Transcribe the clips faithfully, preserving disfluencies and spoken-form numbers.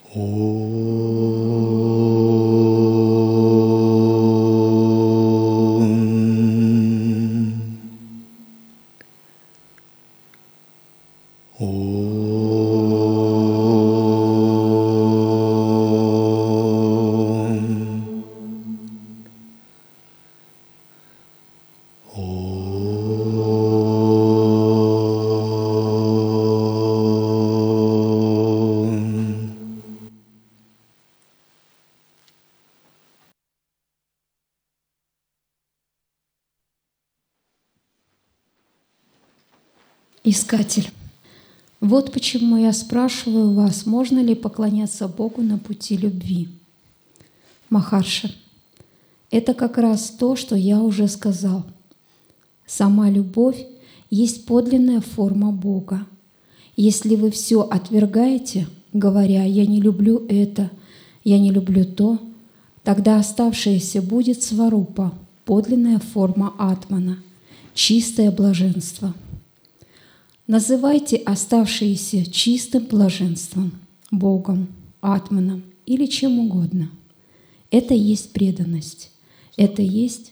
Искатель. Вот почему я спрашиваю вас, можно ли поклоняться Богу на пути любви. Махарша. Это как раз то, что я уже сказал. Сама любовь есть подлинная форма Бога. Если вы все отвергаете, говоря «я не люблю это», «я не люблю то», тогда оставшееся будет сварупа, подлинная форма атмана, чистое блаженство. Называйте оставшиеся чистым блаженством, Богом, атманом или чем угодно. Это есть преданность. Это есть...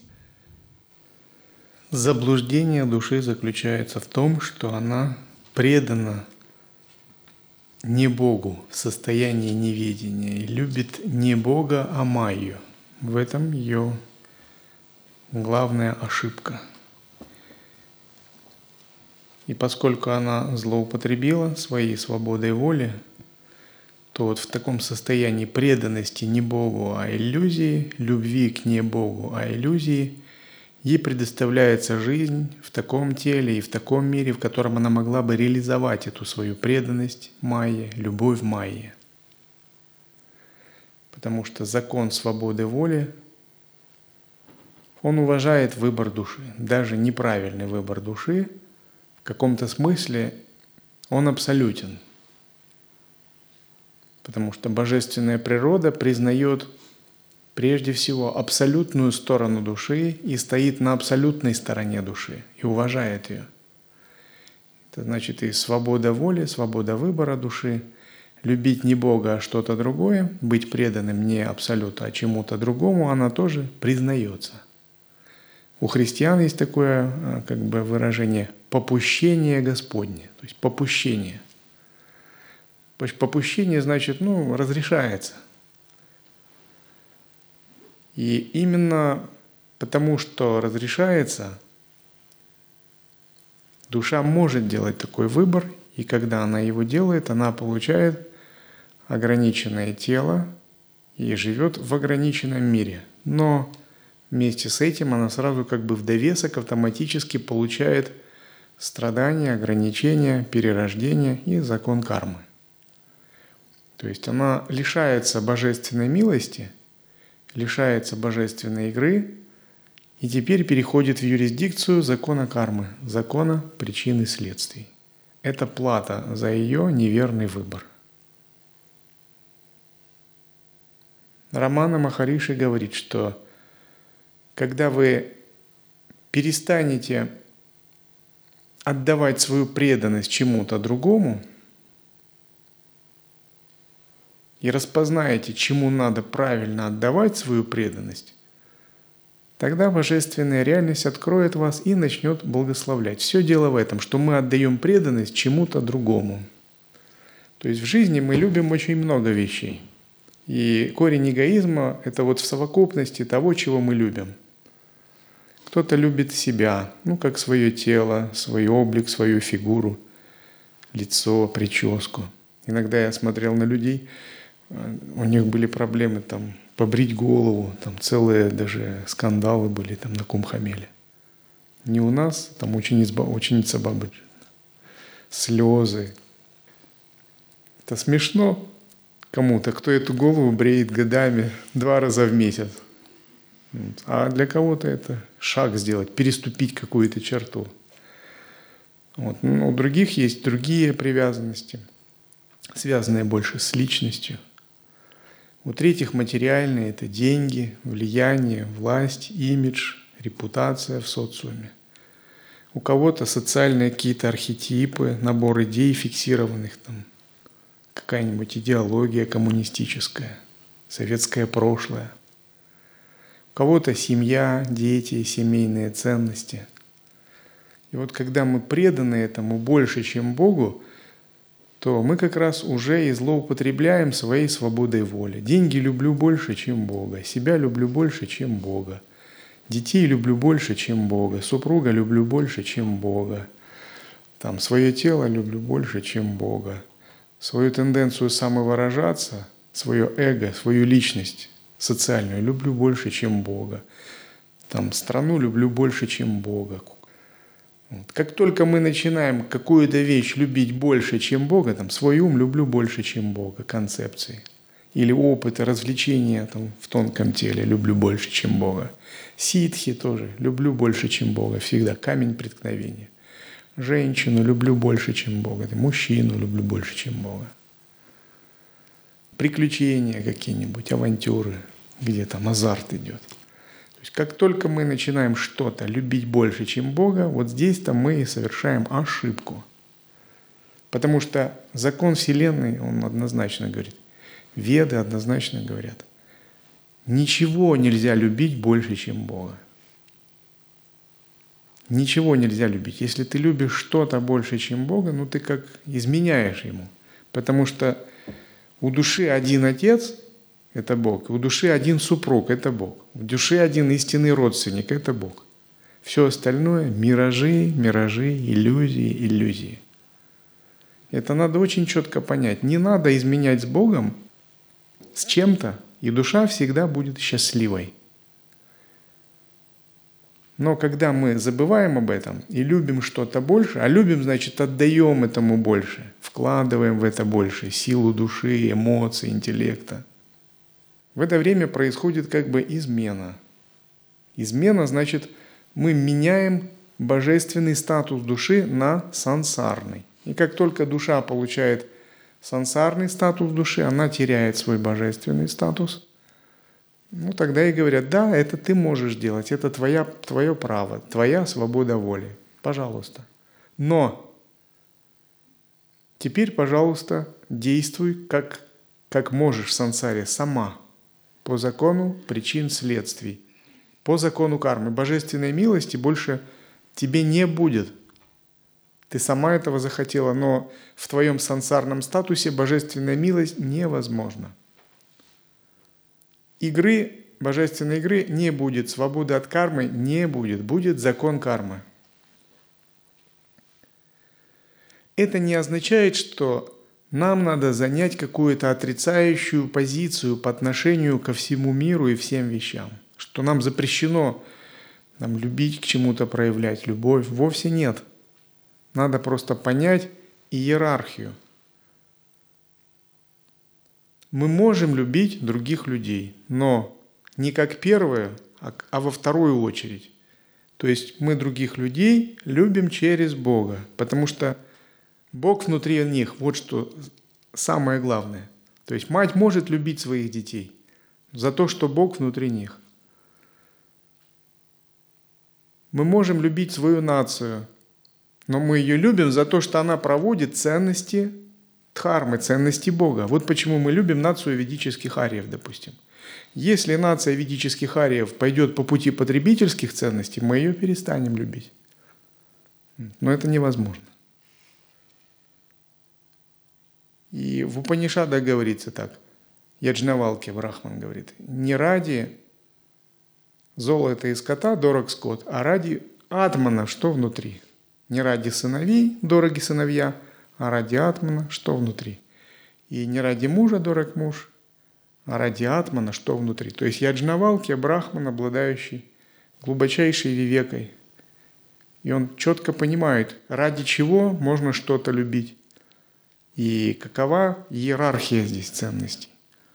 Заблуждение души заключается в том, что она предана не Богу в состоянии неведения и любит не Бога, а Майю. В этом ее главная ошибка. И поскольку она злоупотребила своей свободой воли, то вот в таком состоянии преданности не Богу, а иллюзии, любви к не Богу, а иллюзии, ей предоставляется жизнь в таком теле и в таком мире, в котором она могла бы реализовать эту свою преданность Майе, любовь Майе. Потому что закон свободы воли, он уважает выбор души. Даже неправильный выбор души в каком-то смысле он абсолютен. Потому что божественная природа признает прежде всего абсолютную сторону души и стоит на абсолютной стороне души и уважает ее. Это значит и свобода воли, свобода выбора души, любить не Бога, а что-то другое, быть преданным не абсолюту, а чему-то другому, она тоже признается. У христиан есть такое как бы выражение «попущение Господне», то есть попущение. Попущение значит, ну, разрешается. И именно потому, что разрешается, душа может делать такой выбор, и когда она его делает, она получает ограниченное тело и живет в ограниченном мире. Но вместе с этим она сразу как бы в довесок автоматически получает страдания, ограничения, перерождение и закон кармы. То есть она лишается божественной милости, лишается божественной игры и теперь переходит в юрисдикцию закона кармы, закона причин и следствий. Это плата за ее неверный выбор. Рамана Махариши говорит, что когда вы перестанете отдавать свою преданность чему-то другому и распознаете, чему надо правильно отдавать свою преданность, тогда божественная реальность откроет вас и начнет благословлять. Все дело в этом, что мы отдаем преданность чему-то другому. То есть в жизни мы любим очень много вещей. И корень эгоизма – это вот в совокупности того, чего мы любим. Кто-то любит себя, ну, как свое тело, свой облик, свою фигуру, лицо, прическу. Иногда я смотрел на людей, у них были проблемы там побрить голову, там целые даже скандалы были там на Кумхамеле. Не у нас, там ученица, ученица Бабаджи. Слезы. Это смешно кому-то, кто эту голову бреет годами, два раза в месяц. А для кого-то это шаг сделать, переступить какую-то черту. Вот. Но у других есть другие привязанности, связанные больше с личностью. У третьих материальные – это деньги, влияние, власть, имидж, репутация в социуме. У кого-то социальные какие-то архетипы, набор идей фиксированных, там, какая-нибудь идеология коммунистическая, советское прошлое. У кого-то семья, дети, семейные ценности. И вот когда мы преданы этому больше, чем Богу, то мы как раз уже и злоупотребляем своей свободой воли. Деньги люблю больше, чем Бога. Себя люблю больше, чем Бога. Детей люблю больше, чем Бога. Супруга люблю больше, чем Бога. Там, свое тело люблю больше, чем Бога. Свою тенденцию самовыражаться, свое эго, свою личность социальную люблю больше, чем Бога. Там, страну люблю больше, чем Бога. Вот. Как только мы начинаем какую-то вещь любить больше, чем Бога, там, свой ум люблю больше, чем Бога, концепции. Или опыты, развлечения там, в тонком теле люблю больше, чем Бога. Ситхи тоже люблю больше, чем Бога. Всегда камень преткновения. Женщину люблю больше, чем Бога. Мужчину люблю больше, чем Бога. Приключения какие-нибудь, авантюры, где там азарт идет. То есть как только мы начинаем что-то любить больше, чем Бога, вот здесь-то мы и совершаем ошибку. Потому что закон Вселенной, он однозначно говорит, Веды однозначно говорят, ничего нельзя любить больше, чем Бога. Ничего нельзя любить. Если ты любишь что-то больше, чем Бога, ну ты как изменяешь Ему. Потому что у души один Отец – это Бог, у души один супруг – это Бог, у души один истинный родственник – это Бог. Все остальное – миражи, миражи, иллюзии, иллюзии. Это надо очень четко понять. Не надо изменять с Богом, с чем-то, и душа всегда будет счастливой. Но когда мы забываем об этом и любим что-то больше, а любим, значит, отдаем этому больше, вкладываем в это больше силу души, эмоций, интеллекта, в это время происходит как бы измена. Измена, значит, мы меняем божественный статус души на сансарный. И как только душа получает сансарный статус души, она теряет свой божественный статус. Ну, тогда и говорят, да, это ты можешь делать, это твоя, твое право, твоя свобода воли. Пожалуйста. Но теперь, пожалуйста, действуй, как, как можешь в сансаре сама, по закону причин следствий, по закону кармы. Божественной милости больше тебе не будет. Ты сама этого захотела, но в твоем сансарном статусе божественная милость невозможна. Игры, божественной игры не будет, свободы от кармы не будет, будет закон кармы. Это не означает, что нам надо занять какую-то отрицающую позицию по отношению ко всему миру и всем вещам, что нам запрещено нам, любить, к чему-то проявлять любовь. Вовсе нет. Надо просто понять иерархию. Мы можем любить других людей, но не как первое, а во вторую очередь. То есть мы других людей любим через Бога, потому что Бог внутри них, вот что самое главное. То есть мать может любить своих детей за то, что Бог внутри них. Мы можем любить свою нацию, но мы ее любим за то, что она проводит ценности дхармы, ценности Бога. Вот почему мы любим нацию ведических ариев, допустим. Если нация ведических ариев пойдет по пути потребительских ценностей, мы ее перестанем любить. Но это невозможно. И в Упанишадах говорится так. Яджнавалки Брахман говорит, не ради золота и скота дорог скот, а ради атмана, что внутри. Не ради сыновей дороги сыновья, а ради атмана, что внутри. И не ради мужа дорог муж, а ради атмана, что внутри. То есть яджнавалки Брахман, обладающий глубочайшей вивекой. И он четко понимает, ради чего можно что-то любить. И какова иерархия здесь ценностей.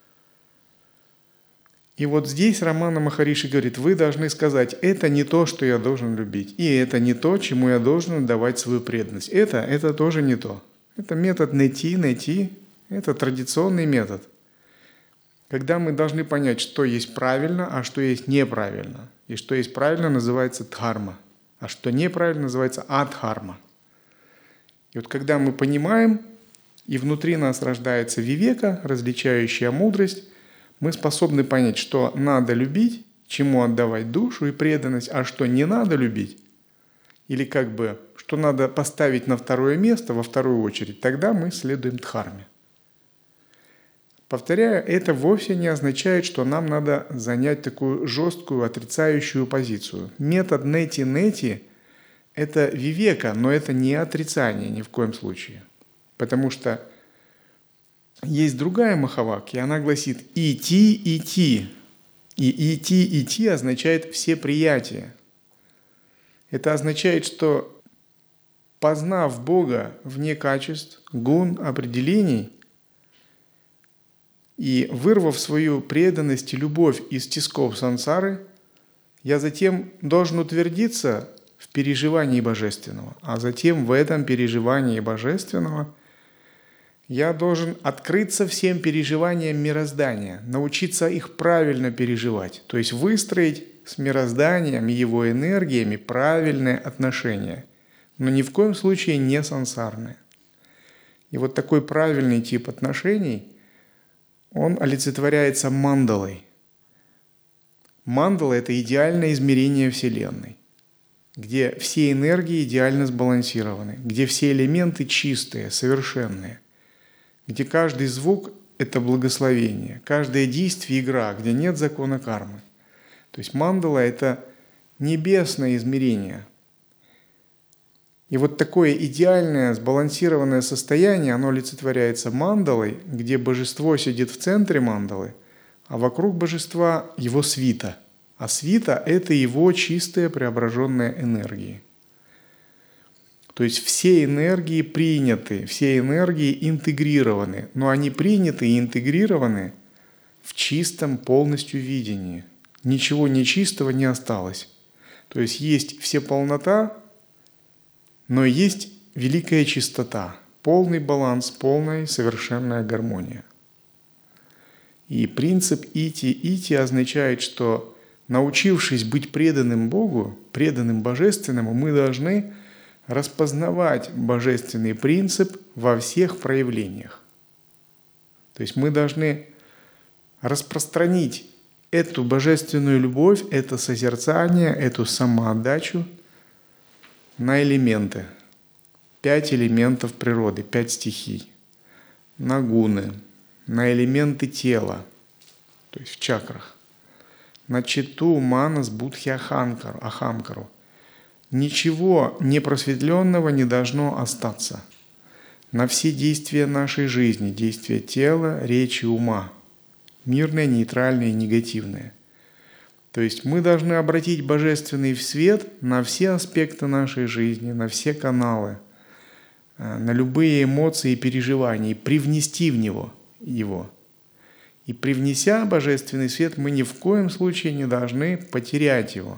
И вот здесь Рамана Махариши говорит, вы должны сказать, это не то, что я должен любить. И это не то, чему я должен давать свою преданность. Это, это тоже не то. Это метод найти, найти. Это традиционный метод. Когда мы должны понять, что есть правильно, а что есть неправильно. И что есть правильно, называется дхарма. А что неправильно, называется адхарма. И вот когда мы понимаем, И внутри нас рождается вивека, различающая мудрость. Мы способны понять, что надо любить, чему отдавать душу и преданность, а что не надо любить, или как бы, что надо поставить на второе место, во вторую очередь, тогда мы следуем дхарме. Повторяю, это вовсе не означает, что нам надо занять такую жесткую отрицающую позицию. Метод нети-нети – это вивека, но это не отрицание ни в коем случае. Потому что есть другая махавакья, и она гласит «идти, идти». И «идти, идти» означает «все приятия». Это означает, что познав Бога вне качеств, гун, определений и вырвав свою преданность и любовь из тисков сансары, я затем должен утвердиться в переживании Божественного, а затем в этом переживании Божественного я должен открыться всем переживаниям мироздания, научиться их правильно переживать, то есть выстроить с мирозданием и его энергиями правильные отношения, но ни в коем случае не сансарные. И вот такой правильный тип отношений, он олицетворяется мандалой. Мандала – это идеальное измерение Вселенной, где все энергии идеально сбалансированы, где все элементы чистые, совершенные, где каждый звук – это благословение, каждое действие – игра, где нет закона кармы. То есть мандала – это небесное измерение. И вот такое идеальное, сбалансированное состояние, оно олицетворяется мандалой, где божество сидит в центре мандалы, а вокруг божества его свита. А свита – это его чистые преображенные энергии. То есть все энергии приняты, все энергии интегрированы, но они приняты и интегрированы в чистом полностью видении. Ничего нечистого не осталось. То есть есть всеполнота, но есть великая чистота, полный баланс, полная совершенная гармония. И принцип ити-ити означает, что научившись быть преданным Богу, преданным Божественному, мы должны распознавать божественный принцип во всех проявлениях. То есть мы должны распространить эту божественную любовь, это созерцание, эту самоотдачу на элементы. Пять элементов природы, пять стихий. На гуны, на элементы тела, то есть в чакрах. На читу, манас, будхи, ахамкару, ахамкару. Ничего непросветленного не должно остаться. На все действия нашей жизни, действия тела, речи, ума. Мирные, нейтральные, негативные. То есть мы должны обратить божественный свет на все аспекты нашей жизни, на все каналы, на любые эмоции и переживания, и привнести в него его. И привнеся божественный свет, мы ни в коем случае не должны потерять его.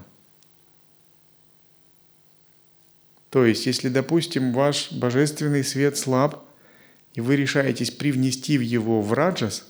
То есть, если, допустим, ваш божественный свет слаб, и вы решаетесь привнести в его в раджас,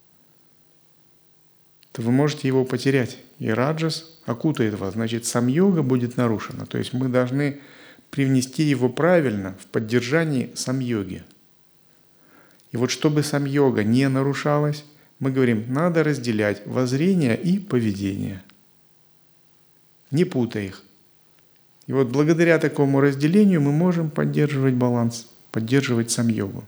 то вы можете его потерять. И раджас окутает вас, значит, самьога будет нарушена. То есть мы должны привнести его правильно в поддержании самьоги. И вот чтобы самьога не нарушалась, мы говорим, надо разделять воззрение и поведение. Не путай их. И вот благодаря такому разделению мы можем поддерживать баланс, поддерживать самьогу.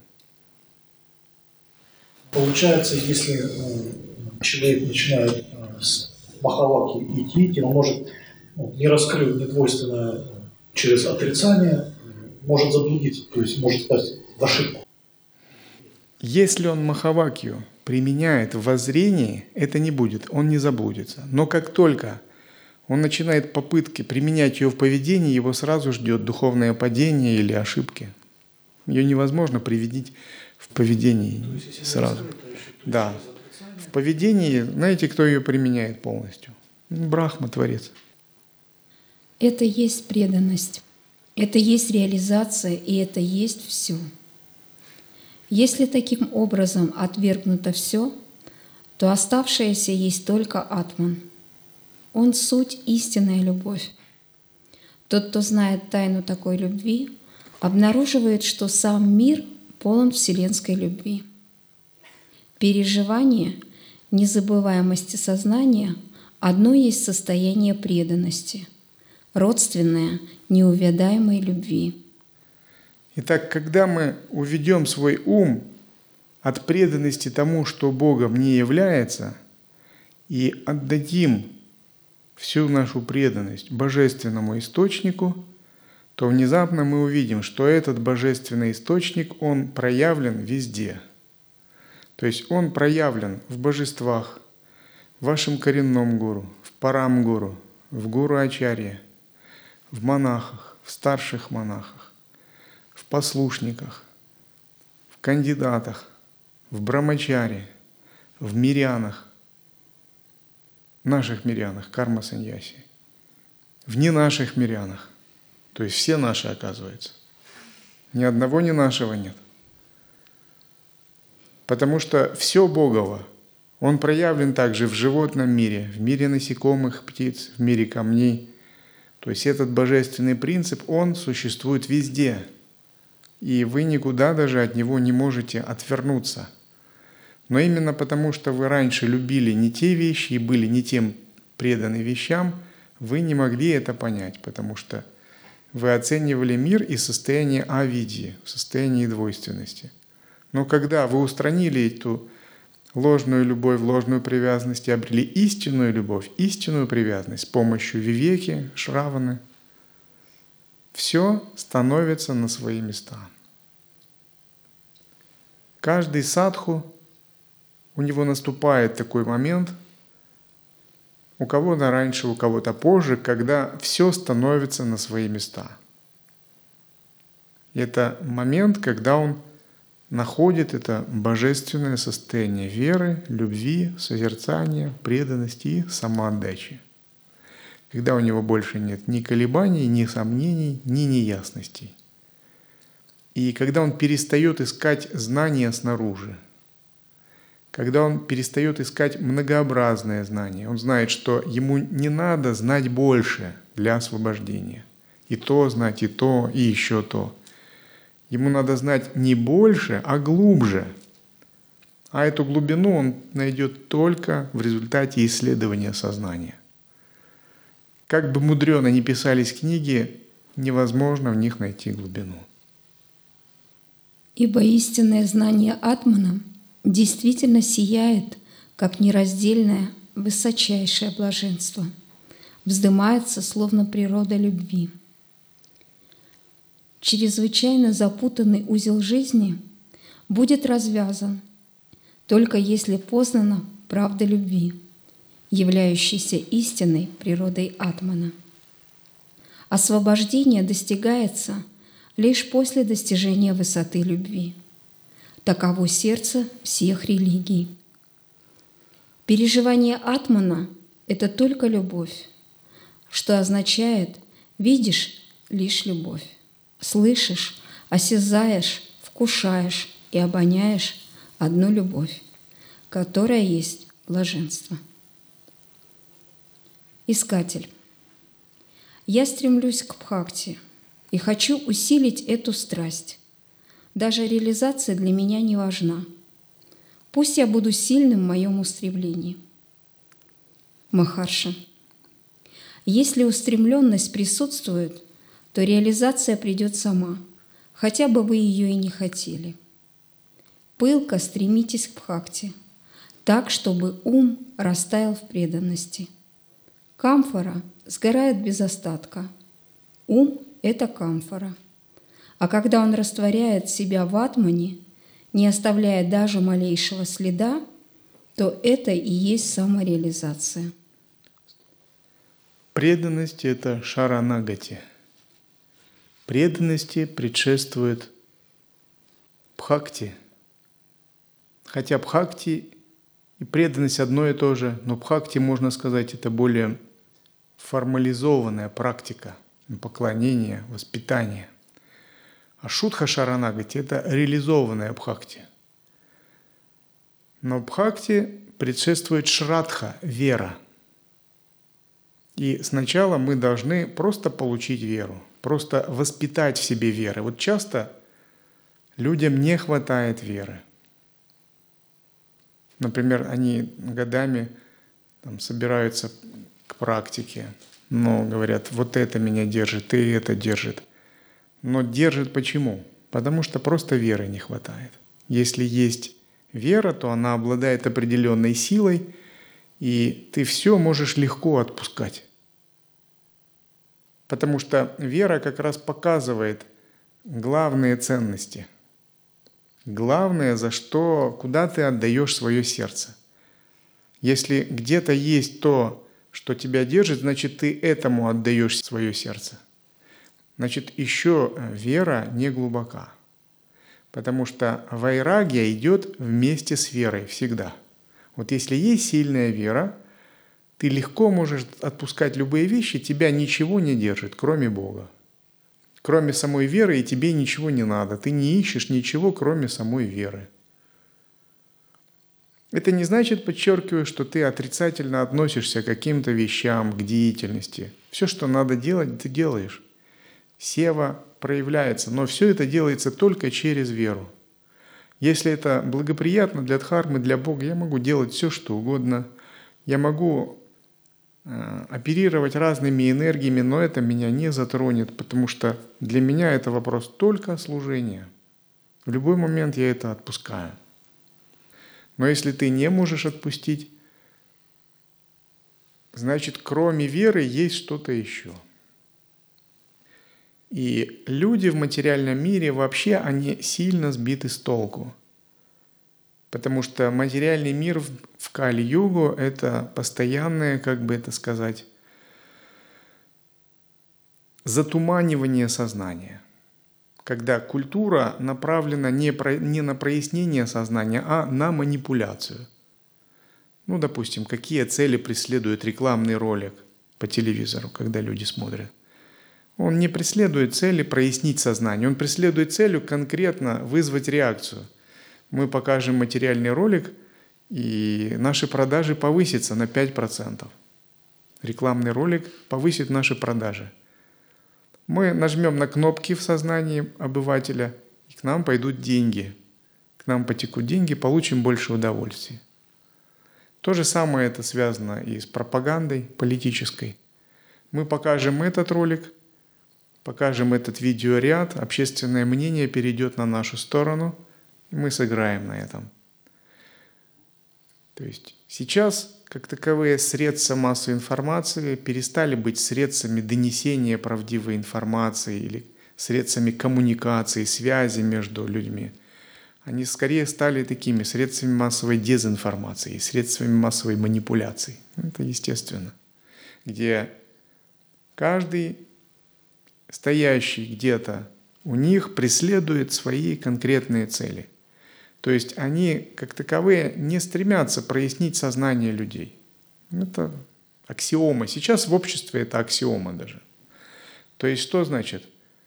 Получается, если человек начинает с махаваки идти, он может, не раскрыв недвойственное через отрицание, может заблудиться, то есть может стать в ошибку. Если он махавакию применяет в воззрении, это не будет, он не заблудится. Но как только он начинает попытки применять ее в поведении, его сразу ждет духовное падение или ошибки. Ее невозможно приводить в поведении есть, сразу. Да. В поведении, знаете, кто ее применяет полностью? Брахма, Творец. Это есть преданность, это есть реализация, и это есть все. Если таким образом отвергнуто все, то оставшееся есть только атман. Он суть истинная любовь. Тот, кто знает тайну такой любви, обнаруживает, что сам мир полон вселенской любви. Переживание незабываемости сознания одно есть состояние преданности, родственное неувядаемой любви. Итак, когда мы уведем свой ум от преданности тому, что Богом не является, и отдадим всю нашу преданность Божественному Источнику, то внезапно мы увидим, что этот Божественный Источник, он проявлен везде. То есть он проявлен в божествах, в вашем коренном гуру, в Парам-гуру, в гуру-ачарье, в монахах, в старших монахах, в послушниках, в кандидатах, в брамачаре, в мирянах, наших мирянах, карма-саньяси, в не наших мирянах, то есть все наши, оказывается. Ни одного не нашего нет. Потому что все Богово, он проявлен также в животном мире, в мире насекомых, птиц, в мире камней. То есть этот божественный принцип, он существует везде. И вы никуда даже от него не можете отвернуться. Но именно потому, что вы раньше любили не те вещи и были не тем преданы вещам, вы не могли это понять, потому что вы оценивали мир из состояния авидьи, в состоянии двойственности. Но когда вы устранили эту ложную любовь, ложную привязанность и обрели истинную любовь, истинную привязанность с помощью вивеки, шраваны, все становится на свои места. Каждый садху, у него наступает такой момент, у кого-то раньше, у кого-то позже, когда все становится на свои места. И это момент, когда он находит это божественное состояние веры, любви, созерцания, преданности и самоотдачи. Когда у него больше нет ни колебаний, ни сомнений, ни неясностей. И когда он перестает искать знания снаружи, когда он перестает искать многообразные знания, он знает, что ему не надо знать больше для освобождения. И то знать, и то, и еще то. Ему надо знать не больше, а глубже. А эту глубину он найдет только в результате исследования сознания. Как бы мудрено ни писались книги, невозможно в них найти глубину. Ибо истинное знание Атмана действительно сияет, как нераздельное, высочайшее блаженство, вздымается, словно природа любви. Чрезвычайно запутанный узел жизни будет развязан, только если познана правда любви, являющаяся истинной природой Атмана. Освобождение достигается лишь после достижения высоты любви. Таково сердце всех религий. Переживание Атмана — это только любовь, что означает «видишь лишь любовь». Слышишь, осязаешь, вкушаешь и обоняешь одну любовь, которая есть блаженство. Искатель. Я стремлюсь к бхакти и хочу усилить эту страсть. Даже реализация для меня не важна. Пусть я буду сильным в моем устремлении. Махарша. Если устремленность присутствует, то реализация придет сама, хотя бы вы ее и не хотели. Пылко стремитесь к бхакти, так, чтобы ум растаял в преданности. Камфора сгорает без остатка. Ум — это камфора. А когда он растворяет себя в атмане, не оставляя даже малейшего следа, то это и есть самореализация. Преданность — это шаранагати. Преданности предшествует бхакти. Хотя бхакти и преданность одно и то же, но бхакти, можно сказать, это более формализованная практика поклонения, воспитания. А шудха шаранагати – это реализованная бхакти. Но бхакти предшествует шрадха – вера. И сначала мы должны просто получить веру, просто воспитать в себе веру. Вот часто Людям не хватает веры. Например, они годами там, собираются к практике, но говорят, вот это меня держит, и это держит. Но держит почему? Потому что просто веры не хватает. Если есть вера, то она обладает определенной силой, и ты все можешь легко отпускать. Потому что вера как раз показывает главные ценности. Главное, за что, куда ты отдаешь свое сердце. Если где-то есть то, что тебя держит, значит, ты этому отдаешь свое сердце. Значит, еще вера не глубока. Потому что вайрагья идет вместе с верой всегда. Вот если есть сильная вера, ты легко можешь отпускать любые вещи, тебя ничего не держит, кроме Бога. Кроме самой веры, и тебе ничего не надо. Ты не ищешь ничего, кроме самой веры. Это не значит, подчеркиваю, что ты отрицательно относишься к каким-то вещам, к деятельности. Все, что надо делать, ты делаешь. Сева проявляется, но все это делается только через веру. Если это благоприятно для дхармы, для Бога, я могу делать все, что угодно. Я могу э, оперировать разными энергиями, но это меня не затронет, потому что для меня это вопрос только служения. В любой момент я это отпускаю. Но если ты не можешь отпустить, значит, кроме веры есть что-то еще. И люди в материальном мире вообще, они сильно сбиты с толку. Потому что материальный мир в Кали-югу – это постоянное, как бы это сказать, затуманивание сознания. Когда культура направлена не, про, не на прояснение сознания, а на манипуляцию. Ну, допустим, какие цели преследует рекламный ролик по телевизору, когда люди смотрят. Он не преследует цели прояснить сознание, он преследует целью конкретно вызвать реакцию. Мы покажем материальный ролик, и наши продажи повысятся на пять процентов. Рекламный ролик повысит наши продажи. Мы нажмем на кнопки в сознании обывателя, и к нам пойдут деньги. К нам потекут деньги, получим больше удовольствия. То же самое это связано и с пропагандой политической. Мы покажем этот ролик, покажем этот видеоряд, общественное мнение перейдет на нашу сторону, и мы сыграем на этом. То есть сейчас, как таковые средства массовой информации перестали быть средствами донесения правдивой информации или средствами коммуникации, связи между людьми. Они скорее стали такими средствами массовой дезинформации, средствами массовой манипуляции. Это естественно. Где каждый стоящий где-то у них преследует свои конкретные цели. То есть они, как таковые, не стремятся прояснить сознание людей. Это аксиома. Сейчас в обществе это аксиома даже. То есть что значит?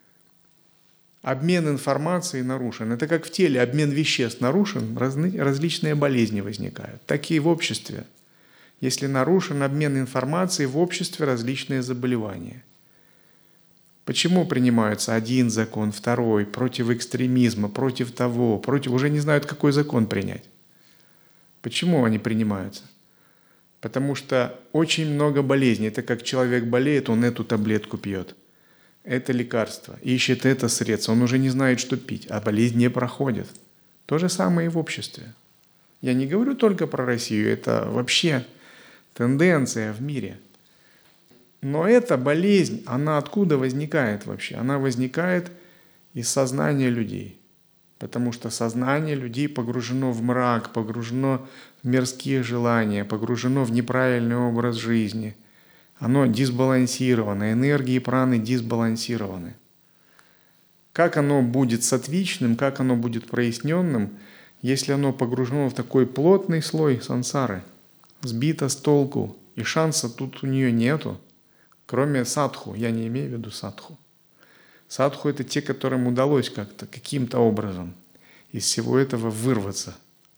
Обмен информацией нарушен. Это как в теле обмен веществ нарушен, различные болезни возникают. Так и в обществе. Если нарушен обмен информацией, в обществе различные заболевания. Почему принимаются один закон, второй, против экстремизма, против того, против... Уже не знают, какой закон принять. Почему они принимаются? Потому что очень много болезней. Это как человек болеет, он эту таблетку пьет. Это лекарство. Ищет это средство. Он уже не знает, что пить, а болезнь не проходит. То же самое и в обществе. Я не говорю только про Россию, это вообще тенденция в мире. Но эта болезнь, она откуда возникает вообще? Она возникает из сознания людей. Потому что сознание людей погружено в мрак, погружено в мирские желания, погружено в неправильный образ жизни. Оно дисбалансировано, энергии праны дисбалансированы. Как оно будет саттвичным, как оно будет проясненным, если оно погружено в такой плотный слой сансары, сбито с толку, и шанса тут у нее нету. Кроме садху, я не имею в виду садху. Садху – это те, которым удалось как-то, каким-то образом из всего этого вырваться.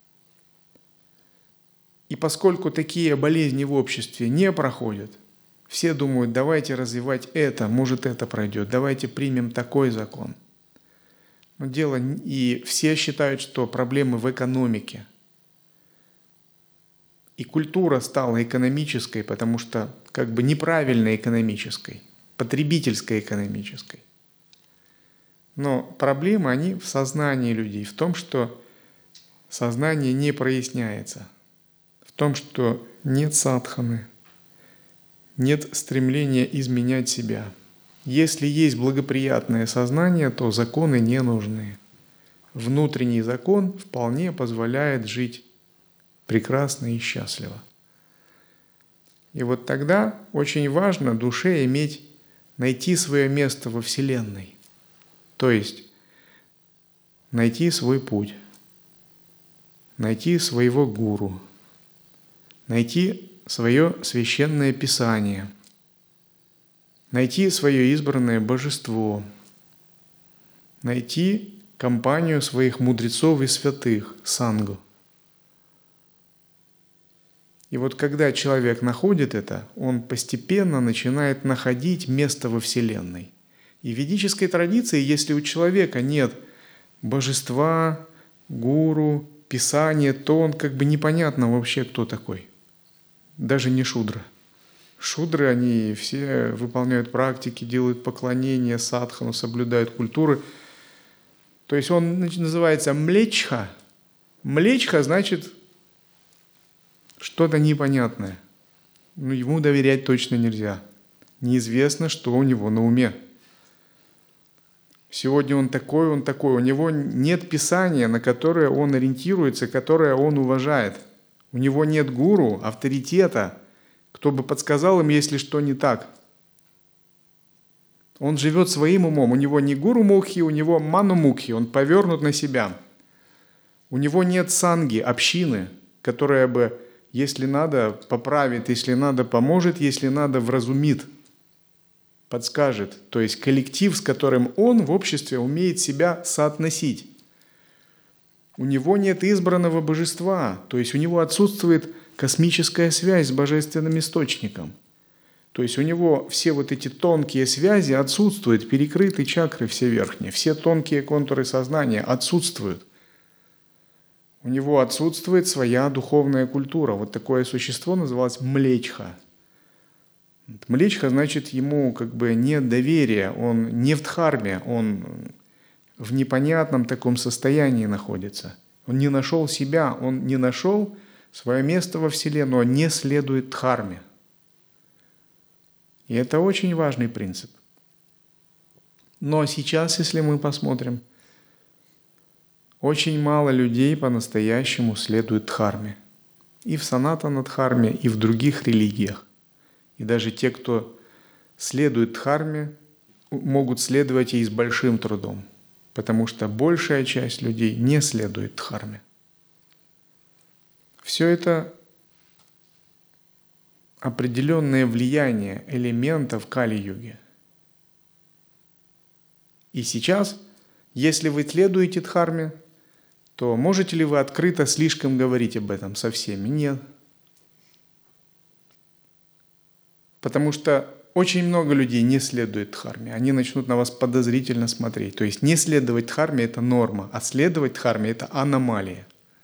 И поскольку такие болезни в обществе не проходят, все думают, давайте развивать это, может это пройдет, давайте примем такой закон. Но дело, и все считают, что проблемы в экономике. И культура стала экономической, потому что как бы неправильно экономической, потребительской экономической. Но проблемы, они в сознании людей, в том, что сознание не проясняется, в том, что нет садханы, нет стремления изменять себя. Если есть благоприятное сознание, то законы не нужны. Внутренний закон вполне позволяет жить прекрасно и счастливо. И вот тогда очень важно душе иметь, найти свое место во Вселенной. То есть найти свой путь, найти своего гуру, найти свое священное писание, найти свое избранное божество, найти компанию своих мудрецов и святых, сангу. И вот когда человек находит это, он постепенно начинает находить место во Вселенной. И в ведической традиции, если у человека нет божества, гуру, писания, то он как бы непонятно вообще, кто такой. Даже не шудра. Шудры, они все выполняют практики, делают поклонения, садхану, соблюдают культуры. То есть он называется млечха. Млечха значит что-то непонятное. Но ему доверять точно нельзя. Неизвестно, что у него на уме. Сегодня он такой, он такой. У него нет писания, на которое он ориентируется, которое он уважает. У него нет гуру, авторитета, кто бы подсказал им, если что не так. Он живет своим умом. У него не гуру мукхи, у него ману мукхи. Он повернут на себя. У него нет санги, общины, которая бы, если надо, поправит, если надо, поможет, если надо, вразумит, подскажет. То есть коллектив, с которым он в обществе умеет себя соотносить. У него нет избранного божества, то есть у него отсутствует космическая связь с божественным источником. То есть у него все вот эти тонкие связи отсутствуют, перекрыты чакры все верхние, все тонкие контуры сознания отсутствуют. У него отсутствует своя духовная культура. Вот такое существо называлось млечха. Млечха значит, ему как бы нет доверия, он не в дхарме, он в непонятном таком состоянии находится. Он не нашел себя, он не нашел свое место во Вселенной, он не следует дхарме. И это очень важный принцип. Но сейчас, если мы посмотрим, очень мало людей по-настоящему следуют дхарме. И в санатана-дхарме, и в других религиях. И даже те, кто следует дхарме, могут следовать ей с большим трудом. Потому что большая часть людей не следует дхарме. Все это определенное влияние элементов Кали-юги. И сейчас, если вы следуете дхарме, то можете ли вы открыто слишком говорить об этом со всеми? Нет. Потому что очень много людей не следует дхарме. Они начнут на вас подозрительно смотреть. То есть не следовать дхарме – это норма, а следовать дхарме – это аномалия.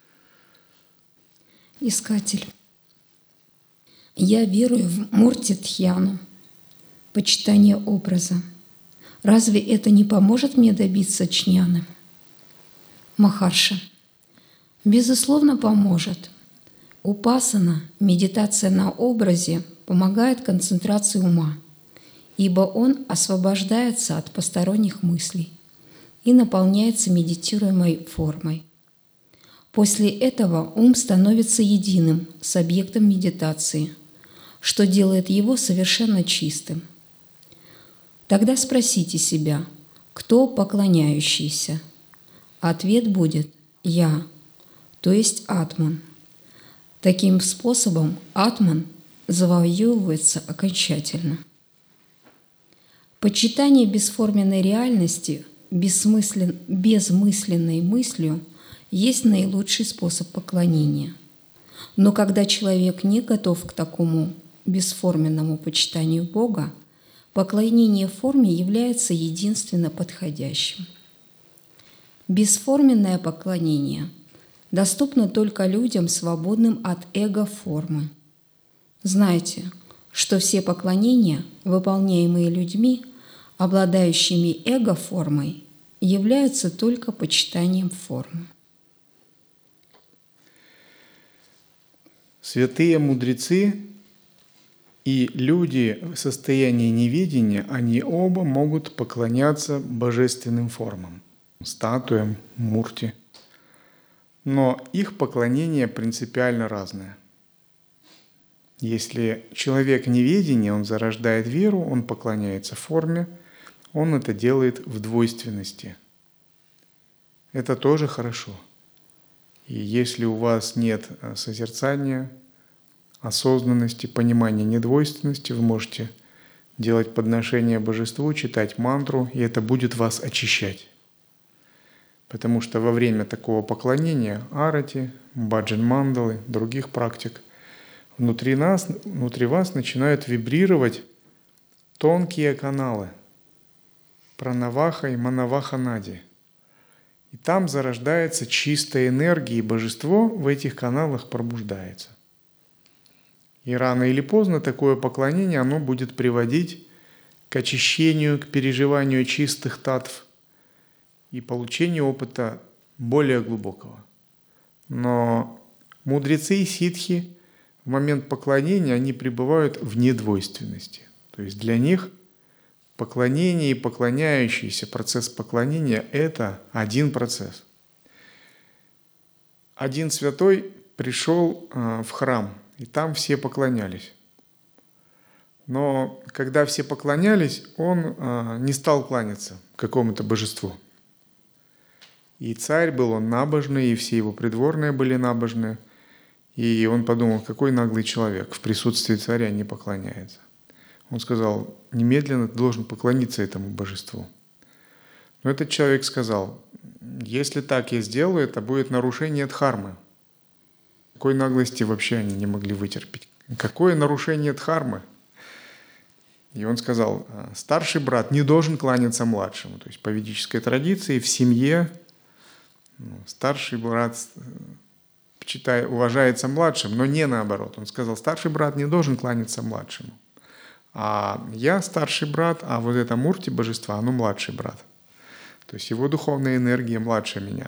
Искатель. Я верую в Мурти-дхьяну, почитание образа. Разве это не поможет мне добиться джняны? Махарша. Безусловно, поможет. Упасана, медитация на образе, помогает концентрации ума, ибо он освобождается от посторонних мыслей и наполняется медитируемой формой. После этого ум становится единым с объектом медитации, что делает его совершенно чистым. Тогда спросите себя, кто поклоняющийся? Ответ будет «Я», то есть Атман. Таким способом Атман завоевывается окончательно. Почитание бесформенной реальности бессмыслен... безмысленной мыслью есть наилучший способ поклонения. Но когда человек не готов к такому бесформенному почитанию Бога, поклонение форме является единственно подходящим. Бесформенное поклонение доступно только людям, свободным от эго-формы. Знайте, что все поклонения, выполняемые людьми, обладающими эго-формой, являются только почитанием формы. Святые мудрецы и люди в состоянии неведения, они оба могут поклоняться божественным формам, статуям, мурти. Но их поклонение принципиально разное. Если человек неведения, он зарождает веру, он поклоняется форме, он это делает в двойственности. Это тоже хорошо. И если у вас нет созерцания, осознанности, понимания недвойственности, вы можете делать подношение божеству, читать мантру, и это будет вас очищать. Потому что во время такого поклонения арати, баджан-мандалы, других практик, внутри нас, внутри вас начинают вибрировать тонкие каналы пранаваха и манаваха нади. И там зарождается чистая энергия, и божество в этих каналах пробуждается. И рано или поздно такое поклонение, оно будет приводить к очищению, к переживанию чистых татв и получению опыта более глубокого. Но мудрецы и ситхи в момент поклонения, они пребывают в недвойственности. То есть для них поклонение и поклоняющийся, процесс поклонения – это один процесс. Один святой пришел в храм, и там все поклонялись. Но когда все поклонялись, он не стал кланяться какому-то божеству. И царь был он набожный, и все его придворные были набожные. И он подумал, какой наглый человек в присутствии царя не поклоняется. Он сказал, немедленно ты должен поклониться этому божеству. Но этот человек сказал, если так я сделаю, это будет нарушение дхармы. Такой наглости вообще они не могли вытерпеть. Какое нарушение дхармы? И он сказал, старший брат не должен кланяться младшему. То есть по ведической традиции в семье старший брат почитает, уважается младшим, но не наоборот. Он сказал, старший брат не должен кланяться младшему. А я старший брат, а вот это мурти божества, оно младший брат. То есть его духовная энергия младше меня.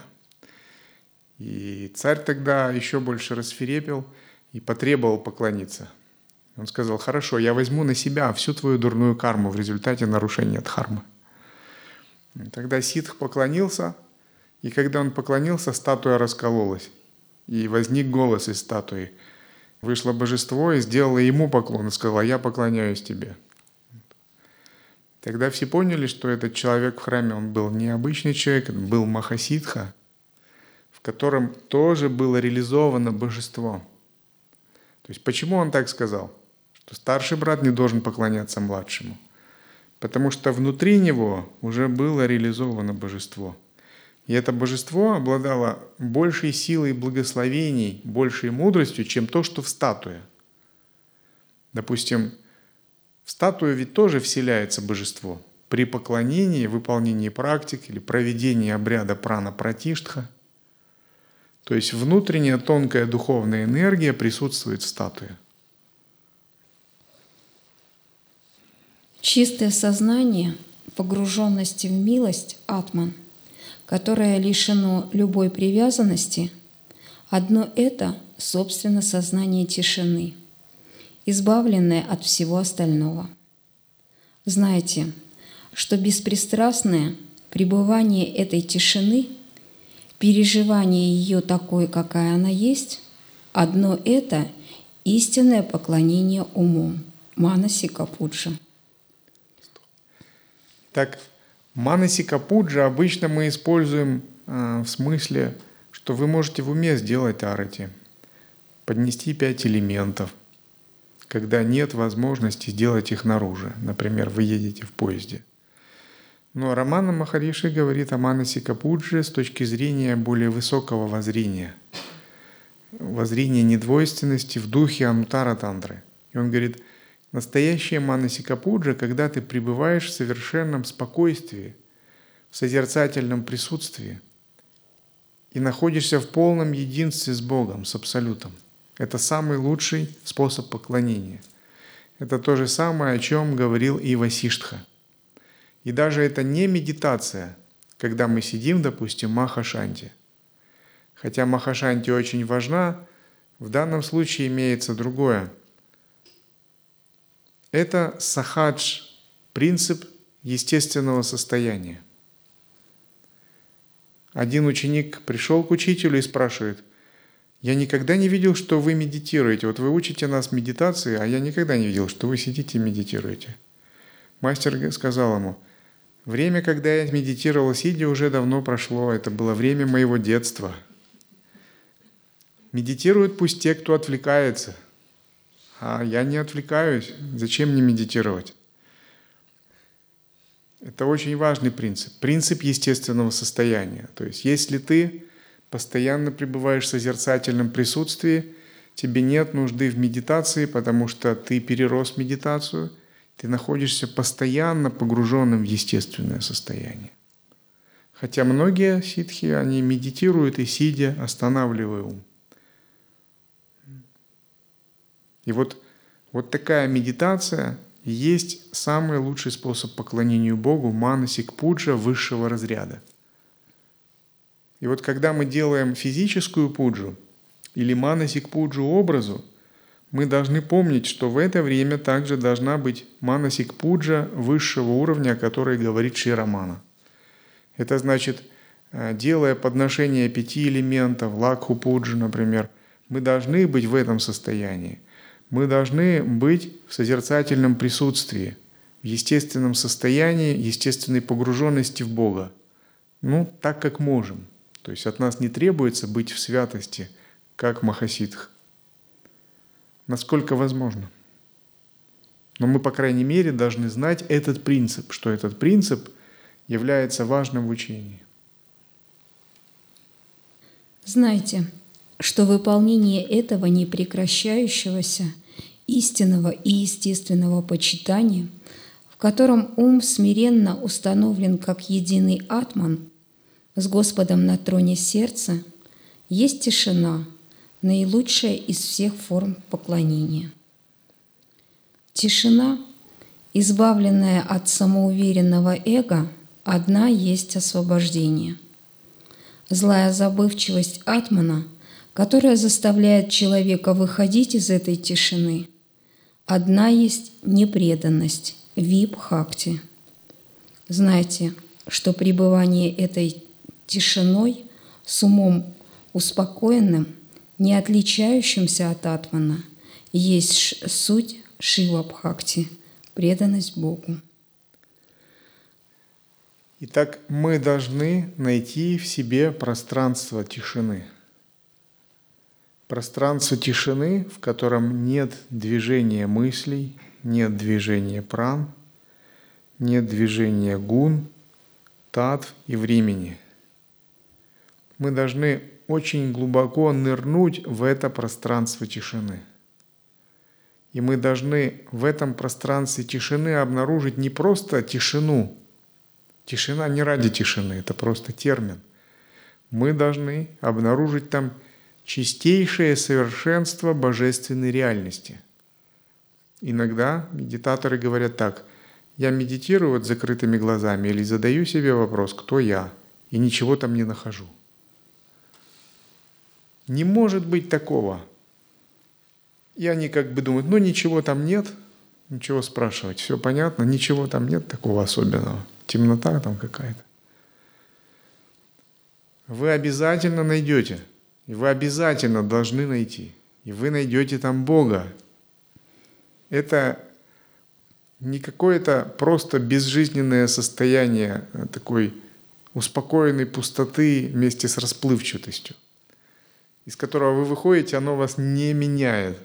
И царь тогда еще больше расферепел и потребовал поклониться. Он сказал, хорошо, я возьму на себя всю твою дурную карму в результате нарушения дхармы. И тогда ситх поклонился, и когда он поклонился, статуя раскололась. И возник голос из статуи. Вышло божество и сделало ему поклон и сказала, я поклоняюсь тебе. Тогда все поняли, что этот человек в храме, он был не обычный человек, он был махасидха, в котором тоже было реализовано божество. То есть почему он так сказал? Что старший брат не должен поклоняться младшему. Потому что внутри него уже было реализовано божество. И это божество обладало большей силой благословений, большей мудростью, чем то, что в статуе. Допустим, в статую ведь тоже вселяется божество. При поклонении, выполнении практик или проведении обряда прана-пратиштха. То есть внутренняя тонкая духовная энергия присутствует в статуе. Чистое сознание погруженности в милость атман, которое лишено любой привязанности, одно это, собственно, сознание тишины, избавленное от всего остального. Знайте, что беспристрастное пребывание этой тишины, переживание ее такой, какая она есть, одно это истинное поклонение уму, манасика пуджа. Так, манасика пуджа обычно мы используем э, в смысле, что вы можете в уме сделать арати, поднести пять элементов, когда нет возможности сделать их наружу. Например, вы едете в поезде. Но Рамана Махариши говорит о манасика пудже с точки зрения более высокого воззрения. Воззрения недвойственности в духе анутара тантры. И он говорит, настоящая манасика пуджа, когда ты пребываешь в совершенном спокойствии, в созерцательном присутствии, и находишься в полном единстве с Богом, с Абсолютом. Это самый лучший способ поклонения. Это то же самое, о чем говорил и Васиштха. И даже это не медитация, когда мы сидим, допустим, в Махашанти. Хотя Махашанти очень важна, в данном случае имеется другое. Это сахадж, принцип естественного состояния. Один ученик пришел к учителю и спрашивает: «Я никогда не видел, что вы медитируете. Вот вы учите нас медитации, а я никогда не видел, что вы сидите и медитируете». Мастер сказал ему: «Время, когда я медитировал сидя, уже давно прошло. Это было время моего детства. Медитируют пусть те, кто отвлекается. А я не отвлекаюсь. Зачем мне медитировать?» Это очень важный принцип. Принцип естественного состояния. То есть, если ты постоянно пребываешь в созерцательном присутствии, тебе нет нужды в медитации, потому что ты перерос медитацию, ты находишься постоянно погруженным в естественное состояние. Хотя многие ситхи, они медитируют и сидя, останавливая ум. И вот, вот такая медитация и есть самый лучший способ поклонению Богу, манасик пуджа высшего разряда. И вот когда мы делаем физическую пуджу или манасик пуджу образу, мы должны помнить, что в это время также должна быть манасик пуджа высшего уровня, о которой говорит Шри Рамана. Это значит, делая подношение пяти элементов, лакху пуджи, например, мы должны быть в этом состоянии. Мы должны быть в созерцательном присутствии, в естественном состоянии, естественной погруженности в Бога. Ну, так как можем. То есть от нас не требуется быть в святости, как махасидх. Насколько возможно. Но мы, по крайней мере, должны знать этот принцип, что этот принцип является важным в учении. Знайте, что выполнение этого непрекращающегося истинного и естественного почитания, в котором ум смиренно установлен как единый атман с Господом на троне сердца, есть тишина, наилучшая из всех форм поклонения. Тишина, избавленная от самоуверенного эго, одна есть освобождение. Злая забывчивость атмана, которая заставляет человека выходить из этой тишины, одна есть непреданность, випхакти. Знайте, что пребывание этой тишиной с умом успокоенным, не отличающимся от атмана, есть суть шива-бхакти, преданность Богу. Итак, мы должны найти в себе пространство тишины. Пространство тишины, в котором нет движения мыслей, нет движения пран, нет движения гун, татв и времени. Мы должны очень глубоко нырнуть в это пространство тишины. И мы должны в этом пространстве тишины обнаружить не просто тишину. Тишина не ради тишины, это просто термин. Мы должны обнаружить там чистейшее совершенство божественной реальности. Иногда медитаторы говорят так: я медитирую вот с закрытыми глазами или задаю себе вопрос, кто я, и ничего там не нахожу. Не может быть такого. И они как бы думают, ну ничего там нет, ничего спрашивать, все понятно, ничего там нет такого особенного, темнота там какая-то. Вы обязательно найдете, и вы обязательно должны найти, и вы найдете там Бога. Это не какое-то просто безжизненное состояние такой успокоенной пустоты вместе с расплывчатостью, из которого вы выходите, оно вас не меняет.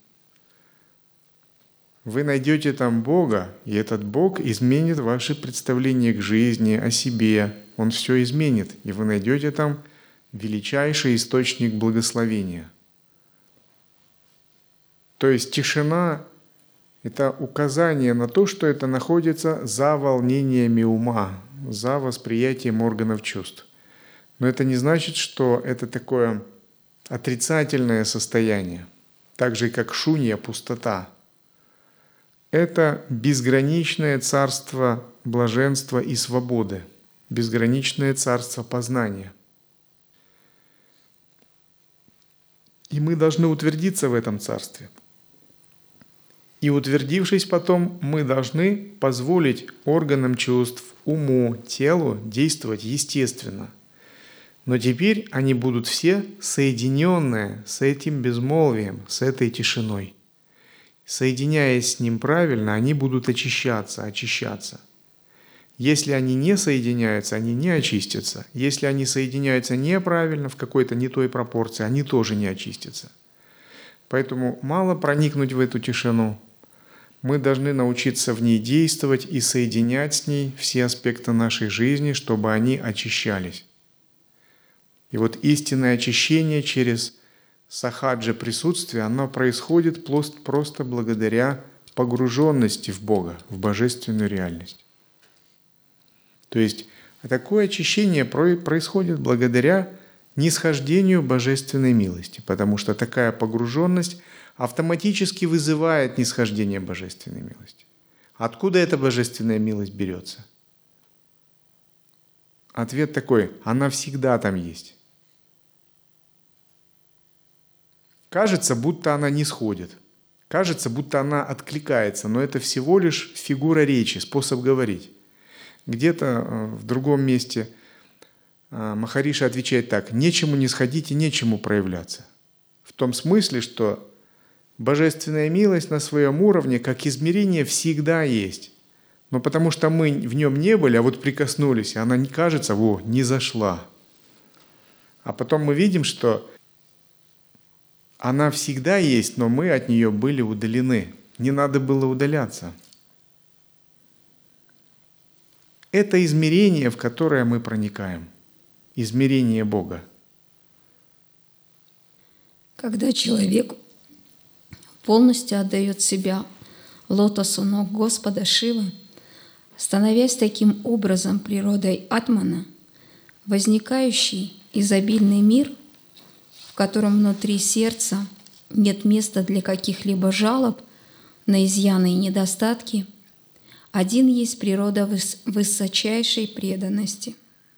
Вы найдете там Бога, и этот Бог изменит ваши представления к жизни, о себе. Он все изменит, и вы найдете там величайший источник благословения. То есть тишина — это указание на то, что это находится за волнениями ума, за восприятием органов чувств. Но это не значит, что это такое отрицательное состояние, так же, как шунья, пустота. Это безграничное царство блаженства и свободы, безграничное царство познания. И мы должны утвердиться в этом царстве. И утвердившись потом, мы должны позволить органам чувств, уму, телу действовать естественно. Но теперь они будут все соединенные с этим безмолвием, с этой тишиной. Соединяясь с ним правильно, они будут очищаться, очищаться. Если они не соединяются, они не очистятся. Если они соединяются неправильно, в какой-то не той пропорции, они тоже не очистятся. Поэтому мало проникнуть в эту тишину. Мы должны научиться в ней действовать и соединять с ней все аспекты нашей жизни, чтобы они очищались. И вот истинное очищение через сахаджа присутствие, оно происходит просто благодаря погруженности в Бога, в божественную реальность. То есть такое очищение происходит благодаря нисхождению божественной милости, потому что такая погруженность автоматически вызывает нисхождение божественной милости. Откуда эта божественная милость берется? Ответ такой: она всегда там есть. Кажется, будто она не сходит. Кажется, будто она откликается, но это всего лишь фигура речи, способ говорить. Где-то в другом месте Махариша отвечает так: нечему не сходить и нечему проявляться. В том смысле, что божественная милость на своем уровне, как измерение, всегда есть. Но потому что мы в нем не были, а вот прикоснулись, она не кажется, во, не зашла. А потом мы видим, что она всегда есть, но мы от нее были удалены. Не надо было удаляться. Это измерение, в которое мы проникаем. Измерение Бога. Когда человек полностью отдает себя лотосу ног Господа Шивы, становясь таким образом природой Атмана, возникающий изобильный мир, в котором внутри сердца нет места для каких-либо жалоб на изъяны и недостатки, один есть природа высочайшей преданности.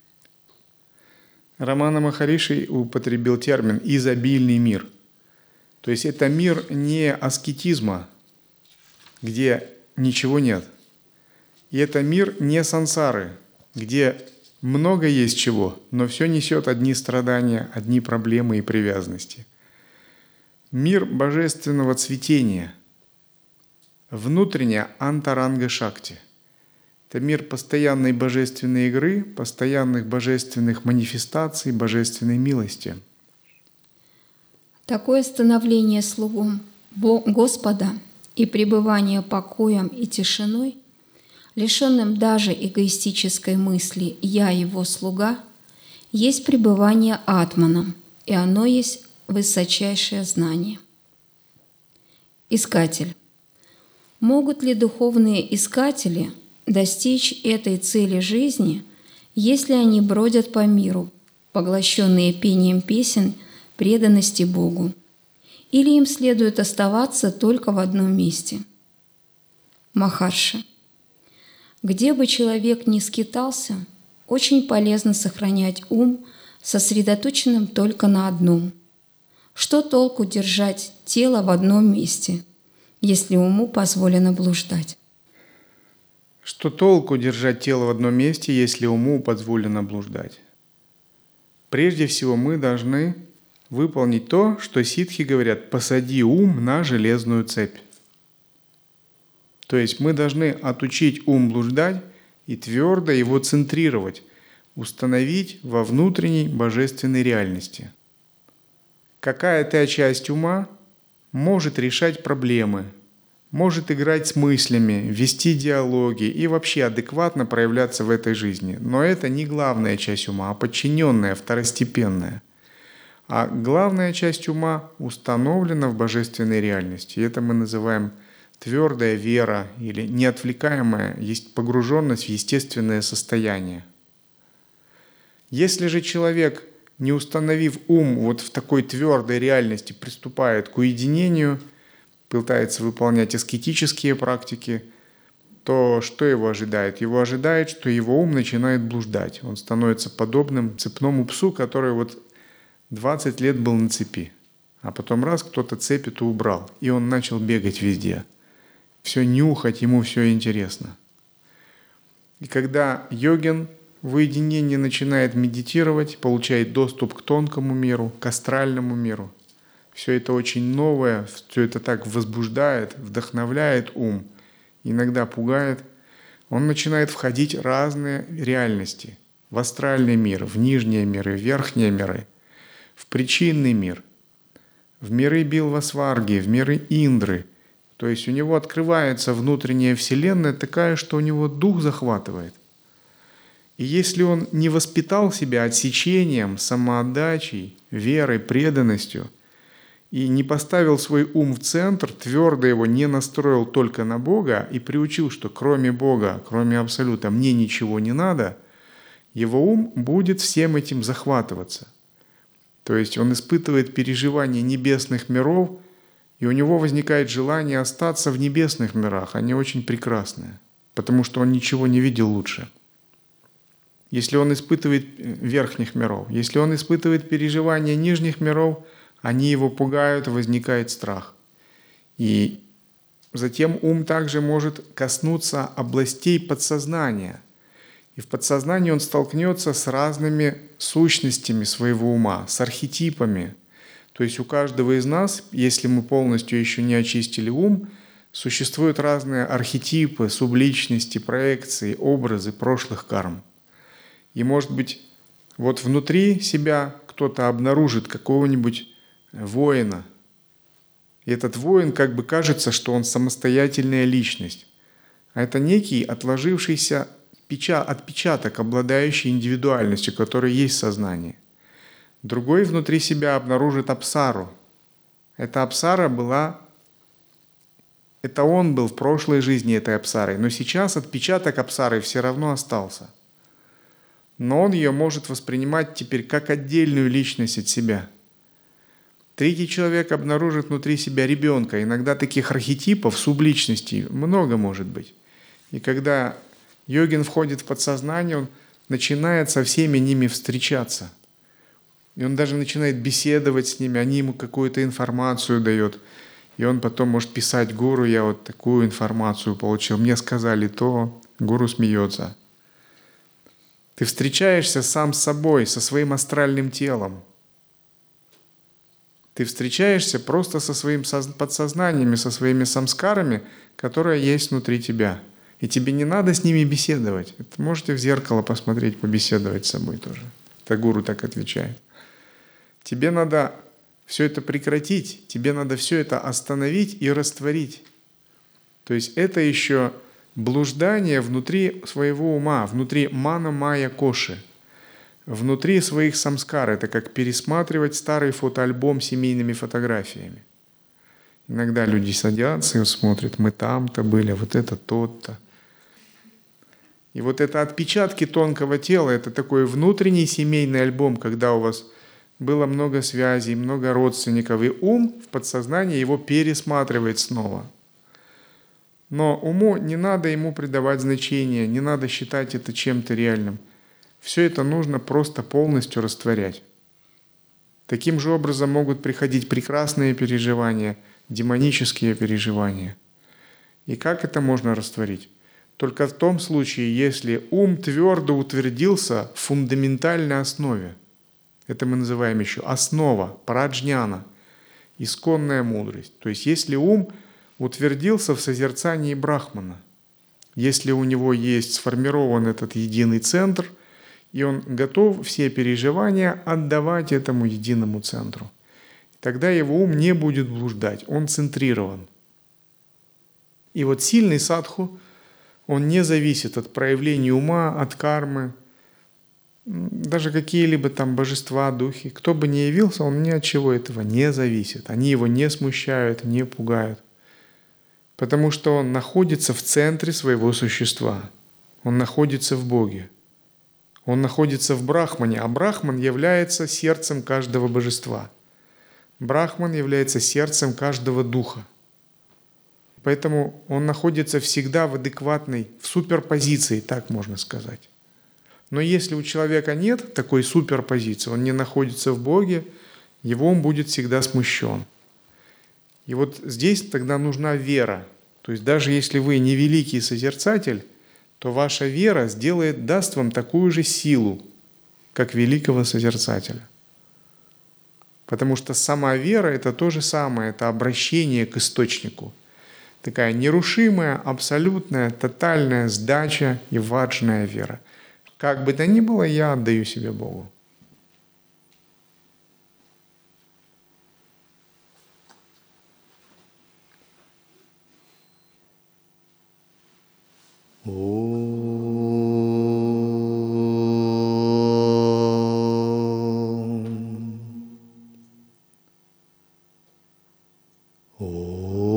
Рамана Махариши употребил термин «изобильный мир». То есть это мир не аскетизма, где ничего нет. И это мир не сансары, где много есть чего, но все несет одни страдания, одни проблемы и привязанности. Мир божественного цветения, внутренняя антаранга-шакти. Это мир постоянной божественной игры, постоянных божественных манифестаций, божественной милости. Такое становление слугом Господа и пребывание покоем и тишиной, лишенным даже эгоистической мысли «я его слуга», есть пребывание атманом, и оно есть высочайшее знание. Искатель. Могут ли духовные искатели достичь этой цели жизни, если они бродят по миру, поглощенные пением песен преданности Богу? Или им следует оставаться только в одном месте? Махарши. Где бы человек ни скитался, очень полезно сохранять ум, сосредоточенным только на одном. Что толку держать тело в одном месте, если уму позволено блуждать? Что толку держать тело в одном месте, если уму позволено блуждать? Прежде всего мы должны выполнить то, что ситхи говорят: «посади ум на железную цепь». То есть мы должны отучить ум блуждать и твердо его центрировать, установить во внутренней божественной реальности. Какая-то часть ума может решать проблемы, может играть с мыслями, вести диалоги и вообще адекватно проявляться в этой жизни. Но это не главная часть ума, а подчиненная, второстепенная. А главная часть ума установлена в божественной реальности. И это мы называем твердая вера или неотвлекаемая погруженность в естественное состояние. Если же человек, не установив ум вот в такой твердой реальности, приступает к уединению, пытается выполнять аскетические практики, то что его ожидает? Его ожидает, что его ум начинает блуждать. Он становится подобным цепному псу, который вот двадцать лет был на цепи, а потом раз кто-то цепь-то убрал, и он начал бегать везде. Все нюхать, ему все интересно. И когда йогин в уединении начинает медитировать, получает доступ к тонкому миру, к астральному миру, все это очень новое, все это так возбуждает, вдохновляет ум, иногда пугает. Он начинает входить в разные реальности, в астральный мир, в нижние миры, в верхние миры, в причинный мир, в миры Билвасварги, в миры Индры. То есть у него открывается внутренняя вселенная такая, что у него дух захватывает. И если он не воспитал себя отсечением, самоотдачей, верой, преданностью и не поставил свой ум в центр, твердо его не настроил только на Бога и приучил, что кроме Бога, кроме Абсолюта мне ничего не надо, его ум будет всем этим захватываться. То есть он испытывает переживания небесных миров, и у него возникает желание остаться в небесных мирах. Они очень прекрасные, потому что он ничего не видел лучше. Если он испытывает верхних миров, если он испытывает переживания нижних миров, они его пугают, возникает страх. И затем ум также может коснуться областей подсознания. И в подсознании он столкнется с разными сущностями своего ума, с архетипами. То есть у каждого из нас, если мы полностью еще не очистили ум, существуют разные архетипы, субличности, проекции, образы прошлых карм. И, может быть, вот внутри себя кто-то обнаружит какого-нибудь воина. И этот воин как бы кажется, что он самостоятельная личность. А это некий отложившийся отпечаток, обладающий индивидуальностью, который есть в сознании. Другой внутри себя обнаружит Апсару. Эта Апсара была... Это он был в прошлой жизни этой Апсарой, но сейчас отпечаток Апсары все равно остался. Но он ее может воспринимать теперь как отдельную личность от себя. Третий человек обнаружит внутри себя ребенка. Иногда таких архетипов, субличностей много может быть. И когда йогин входит в подсознание, он начинает со всеми ними встречаться. И он даже начинает беседовать с ними, они ему какую-то информацию дают. И он потом может писать гуру: я вот такую информацию получил, мне сказали то, гуру смеется. Ты встречаешься сам с собой, со своим астральным телом. Ты встречаешься просто со своим подсознанием, со своими самскарами, которые есть внутри тебя. И тебе не надо с ними беседовать. Это можете в зеркало посмотреть, побеседовать с собой тоже. Это гуру так отвечает. Тебе надо все это прекратить, тебе надо все это остановить и растворить. То есть это еще блуждание внутри своего ума, внутри мана-майя коши, внутри своих самскар. Это как пересматривать старый фотоальбом с семейными фотографиями. Иногда люди садятся и смотрят: мы там-то были, вот это тот-то. И вот это отпечатки тонкого тела, это такой внутренний семейный альбом, когда у вас было много связей, много родственников, и ум в подсознании его пересматривает снова. Но уму не надо ему придавать значения, не надо считать это чем-то реальным. Все это нужно просто полностью растворять. Таким же образом могут приходить прекрасные переживания, демонические переживания. И как это можно растворить? Только в том случае, если ум твердо утвердился в фундаментальной основе. Это мы называем еще основа, праджняна, исконная мудрость. То есть если ум утвердился в созерцании Брахмана, если у него есть сформирован этот единый центр, и он готов все переживания отдавать этому единому центру, тогда его ум не будет блуждать, он центрирован. И вот сильный садху, он не зависит от проявления ума, от кармы, даже какие-либо там божества, духи. Кто бы ни явился, он ни от чего этого не зависит. Они его не смущают, не пугают. Потому что он находится в центре своего существа. Он находится в Боге. Он находится в Брахмане, а Брахман является сердцем каждого божества. Брахман является сердцем каждого духа. Поэтому он находится всегда в адекватной, в суперпозиции, так можно сказать. Но если у человека нет такой суперпозиции, он не находится в Боге, его он будет всегда смущен. И вот здесь тогда нужна вера. То есть даже если вы не великий созерцатель, то ваша вера сделает, даст вам такую же силу, как великого созерцателя. Потому что сама вера – это то же самое, это обращение к источнику. Такая нерушимая, абсолютная, тотальная сдача и ваджная вера. Как бы то ни было, я отдаю себе Богу. Om.